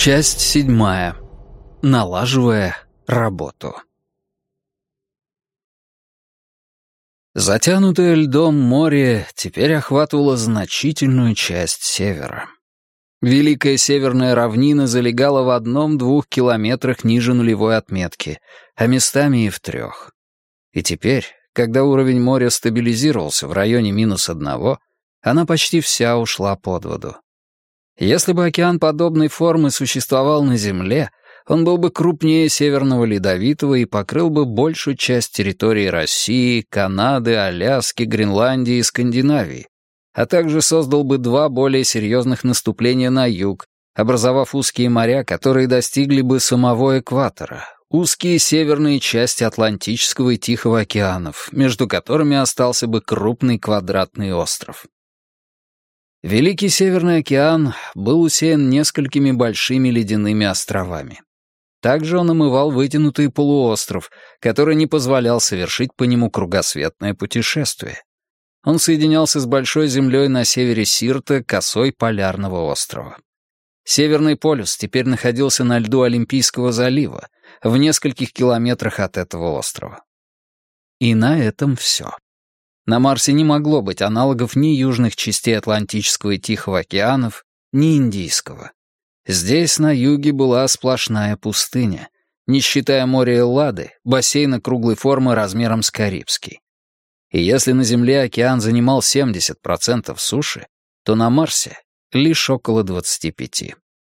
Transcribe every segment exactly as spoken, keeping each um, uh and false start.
Часть седьмая. Налаживая работу. Затянутое льдом море теперь охватывало значительную часть севера. Великая северная равнина залегала в одном-двух километрах ниже нулевой отметки, а местами и в трех. И теперь, когда уровень моря стабилизировался в районе минус одного, она почти вся ушла под воду. Если бы океан подобной формы существовал на Земле, он был бы крупнее Северного Ледовитого и покрыл бы большую часть территории России, Канады, Аляски, Гренландии и Скандинавии, а также создал бы два более серьезных наступления на юг, образовав узкие моря, которые достигли бы самого экватора, узкие северные части Атлантического и Тихого океанов, между которыми остался бы крупный квадратный остров. Великий Северный океан был усеян несколькими большими ледяными островами. Также он омывал вытянутый полуостров, который не позволял совершить по нему кругосветное путешествие. Он соединялся с Большой землей на севере Сирта косой полярного острова. Северный полюс теперь находился на льду Олимпийского залива, в нескольких километрах от этого острова. И на этом все. На Марсе не могло быть аналогов ни южных частей Атлантического и Тихого океанов, ни Индийского. Здесь, на юге, была сплошная пустыня, не считая моря Эллады, бассейна круглой формы размером с Карибский. И если на Земле океан занимал семьдесят процентов суши, то на Марсе лишь около двадцать пять процентов.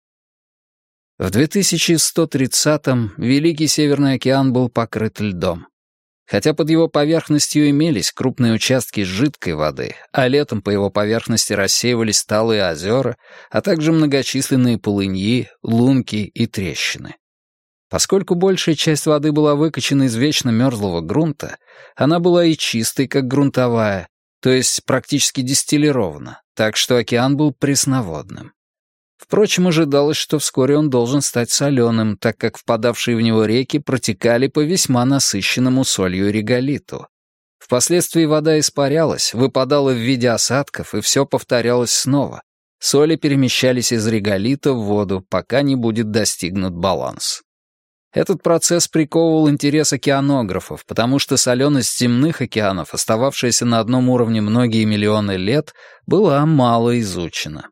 В две тысячи сто тридцатом Великий Северный океан был покрыт льдом. Хотя под его поверхностью имелись крупные участки жидкой воды, а летом по его поверхности рассеивались талые озера, а также многочисленные полыньи, лунки и трещины. Поскольку большая часть воды была выкачана из вечно мерзлого грунта, она была и чистой, как грунтовая, то есть практически дистиллирована, так что океан был пресноводным. Впрочем, ожидалось, что вскоре он должен стать соленым, так как впадавшие в него реки протекали по весьма насыщенному солью реголиту. Впоследствии вода испарялась, выпадала в виде осадков, и все повторялось снова. Соли перемещались из реголита в воду, пока не будет достигнут баланс. Этот процесс приковывал интерес океанографов, потому что соленость земных океанов, остававшаяся на одном уровне многие миллионы лет, была мало изучена.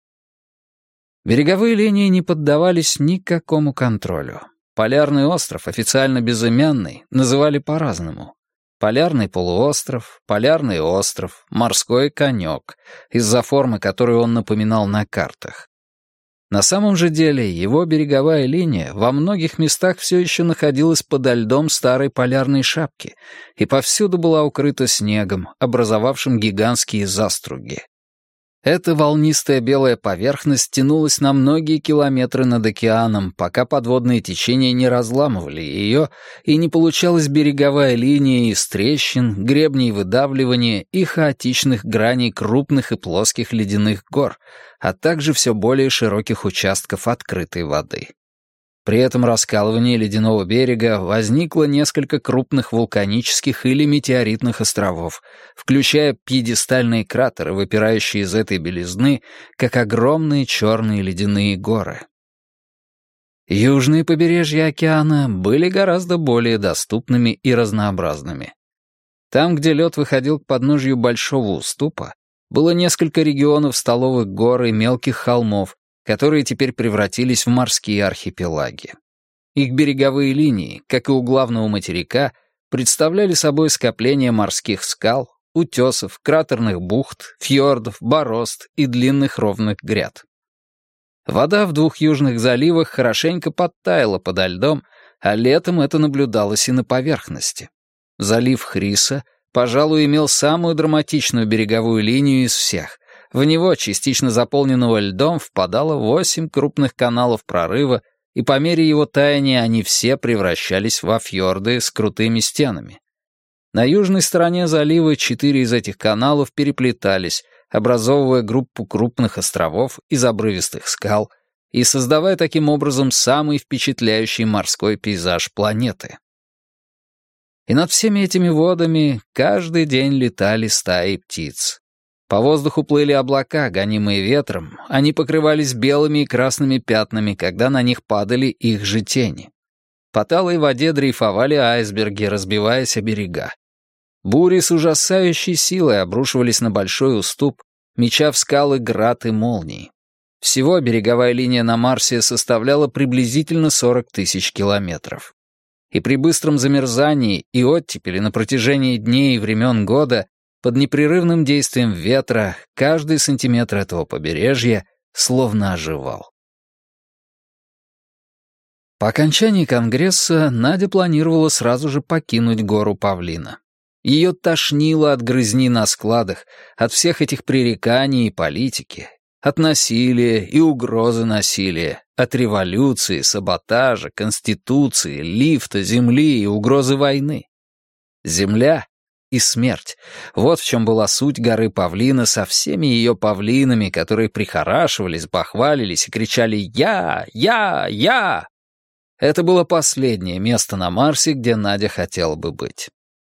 Береговые линии не поддавались никакому контролю. Полярный остров, официально безымянный, называли по-разному. Полярный полуостров, полярный остров, морской конек, из-за формы, которую он напоминал на картах. На самом же деле его береговая линия во многих местах все еще находилась подо льдом старой полярной шапки и повсюду была укрыта снегом, образовавшим гигантские заструги. Эта волнистая белая поверхность тянулась на многие километры над океаном, пока подводные течения не разламывали ее, и не получалась береговая линия из трещин, гребней выдавливания и хаотичных граней крупных и плоских ледяных гор, а также все более широких участков открытой воды. При этом раскалывании ледяного берега возникло несколько крупных вулканических или метеоритных островов, включая пьедестальные кратеры, выпирающие из этой белизны, как огромные черные ледяные горы. Южные побережья океана были гораздо более доступными и разнообразными. Там, где лед выходил к подножью большого уступа, было несколько регионов столовых гор и мелких холмов, которые теперь превратились в морские архипелаги. Их береговые линии, как и у главного материка, представляли собой скопление морских скал, утесов, кратерных бухт, фьордов, борозд и длинных ровных гряд. Вода в двух южных заливах хорошенько подтаяла подо льдом, а летом это наблюдалось и на поверхности. Залив Хриса, пожалуй, имел самую драматичную береговую линию из всех. В него, частично заполненного льдом, впадало восемь крупных каналов прорыва, и по мере его таяния они все превращались во фьорды с крутыми стенами. На южной стороне залива четыре из этих каналов переплетались, образовывая группу крупных островов из обрывистых скал и создавая таким образом самый впечатляющий морской пейзаж планеты. И над всеми этими водами каждый день летали стаи птиц. По воздуху плыли облака, гонимые ветром, они покрывались белыми и красными пятнами, когда на них падали их же тени. По талой воде дрейфовали айсберги, разбиваясь о берега. Бури с ужасающей силой обрушивались на большой уступ, меча в скалы град и молний. Всего береговая линия на Марсе составляла приблизительно сорок тысяч километров. И при быстром замерзании и оттепели на протяжении дней и времен года под непрерывным действием ветра каждый сантиметр этого побережья словно оживал. По окончании Конгресса Надя планировала сразу же покинуть гору Павлина. Ее тошнило от грызни на складах, от всех этих пререканий и политики, от насилия и угрозы насилия, от революции, саботажа, конституции, лифта, земли и угрозы войны. Земля и смерть. Вот в чем была суть горы Павлина со всеми ее павлинами, которые прихорашивались, бахвалились и кричали «Я! Я! Я!». Это было последнее место на Марсе, где Надя хотела бы быть.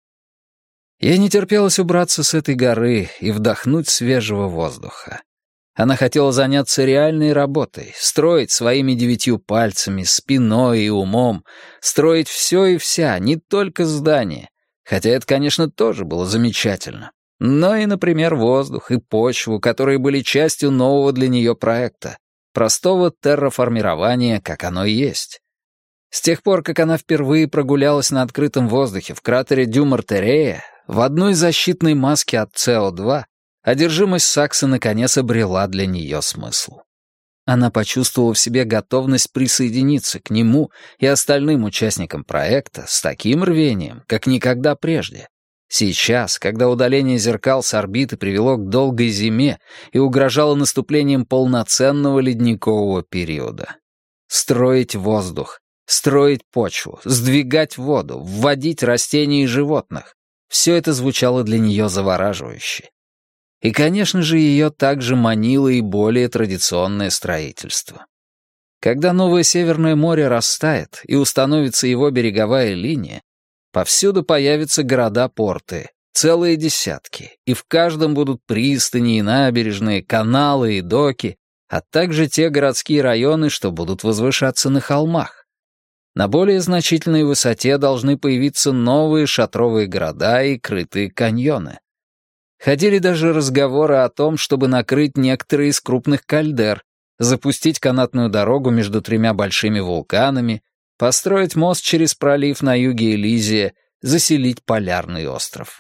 Ей не терпелось убраться с этой горы и вдохнуть свежего воздуха. Она хотела заняться реальной работой, строить своими девятью пальцами, спиной и умом, строить все и вся, не только здания, хотя это, конечно, тоже было замечательно, но и, например, воздух и почву, которые были частью нового для нее проекта, простого терраформирования, как оно и есть. С тех пор, как она впервые прогулялась на открытом воздухе в кратере Дюмартерея, в одной защитной маске от С О два, одержимость Сакса наконец обрела для нее смысл. Она почувствовала в себе готовность присоединиться к нему и остальным участникам проекта с таким рвением, как никогда прежде. Сейчас, когда удаление зеркал с орбиты привело к долгой зиме и угрожало наступлением полноценного ледникового периода. Строить воздух, строить почву, сдвигать воду, вводить растения и животных — все это звучало для нее завораживающе. И, конечно же, ее также манило и более традиционное строительство. Когда новое Северное море растает и установится его береговая линия, повсюду появятся города-порты, целые десятки, и в каждом будут пристани и набережные, каналы и доки, а также те городские районы, что будут возвышаться на холмах. На более значительной высоте должны появиться новые шатровые города и крытые каньоны. Ходили даже разговоры о том, чтобы накрыть некоторые из крупных кальдер, запустить канатную дорогу между тремя большими вулканами, построить мост через пролив на юге Элизия, заселить полярный остров.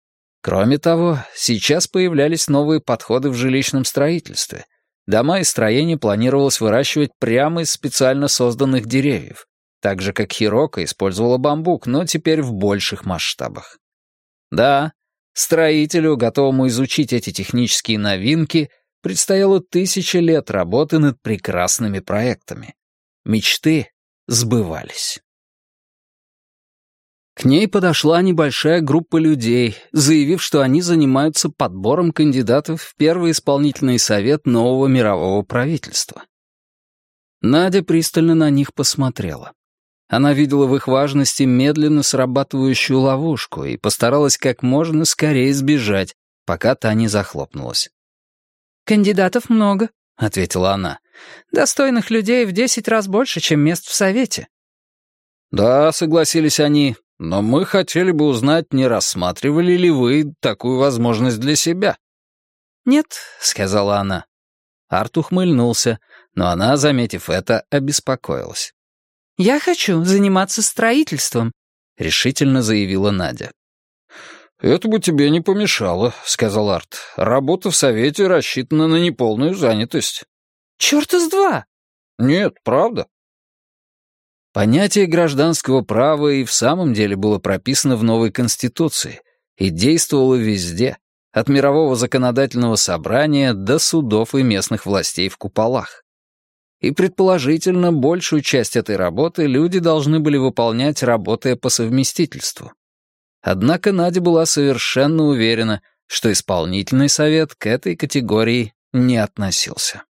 Кроме того, сейчас появлялись новые подходы в жилищном строительстве. Дома и строения планировалось выращивать прямо из специально созданных деревьев, так же, как Хирока использовала бамбук, но теперь в больших масштабах. Да, строителю, готовому изучить эти технические новинки, предстояло тысячи лет работы над прекрасными проектами. Мечты сбывались. К ней подошла небольшая группа людей, заявив, что они занимаются подбором кандидатов в первый исполнительный совет нового мирового правительства. Надя пристально на них посмотрела. Она видела в их важности медленно срабатывающую ловушку и постаралась как можно скорее сбежать, пока та не захлопнулась. «Кандидатов много», — ответила она. «Достойных людей в десять раз больше, чем мест в Совете». «Да», — согласились они, — «но мы хотели бы узнать, не рассматривали ли вы такую возможность для себя». «Нет», — сказала она. Арт ухмыльнулся, но она, заметив это, обеспокоилась. «Я хочу заниматься строительством», — решительно заявила Надя. «Это бы тебе не помешало», — сказал Арт. «Работа в Совете рассчитана на неполную занятость». «Чёрта с два!» «Нет, правда». Понятие гражданского права и в самом деле было прописано в новой Конституции и действовало везде, от мирового законодательного собрания до судов и местных властей в куполах. И, предположительно, большую часть этой работы люди должны были выполнять, работая по совместительству. Однако Надя была совершенно уверена, что исполнительный совет к этой категории не относился.